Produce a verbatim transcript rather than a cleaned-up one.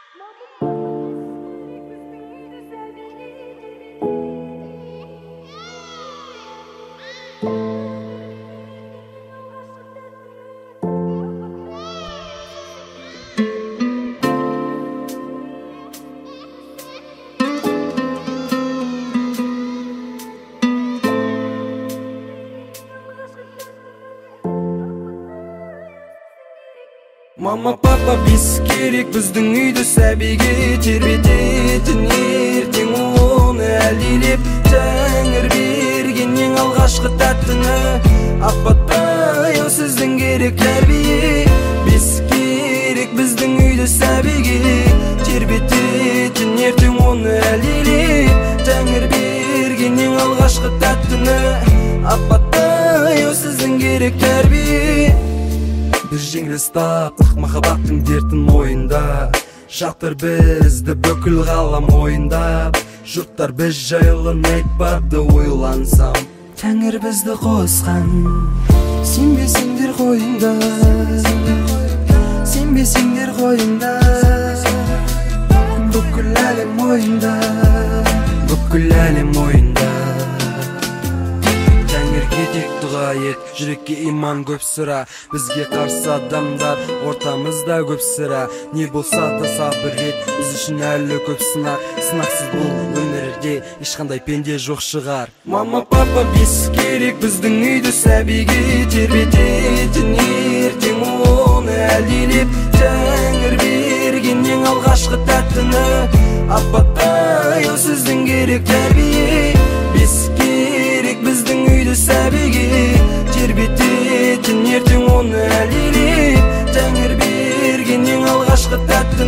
Мама, папа, біз керек біздің үйді сәбиге тербететін ертең оны әлдилеп Тәңір берген ең алғашқы тәттіні апатай ау сіздің керек тәрбие Біз керек біздің үйді сәбиге тербететін ертең оны әлдилеп Тәңір берген ең алғашқы тәттіні апатай ау сіздің керек тәрбие Біз жеңіліс таптық махаббаттың дертін мойында Жатыр бізді бүкіл ғалам ойында Жұрттар біз жайлы айтпады ойлансам Тәңір бізді қосқан Сенбесеңдер қойында Сенбесеңдер қойында Бүкіл әлем ойында Бүкіл әлем ойында Кетек дұға ет, жүрекке иман көп сұра Бізге қарсы адамдар, ортамызда көп сұра Не болса да сабыр ет, біз үшін әлі көп сынақ Сынақсыз бұл өмірде, ешқандай пенде жоқ шығар Мама, папа, біз керек біздің үйді сәбиге тербететін ертең оны әлдилеп Тәңір берген ең алғашқы тәттіні апатай ау сіздің керек тәрбие Біз керек біздің үйді сәбиге тербететін ертең оны әлдилеп Тәңір берген ең алғашқы тәтті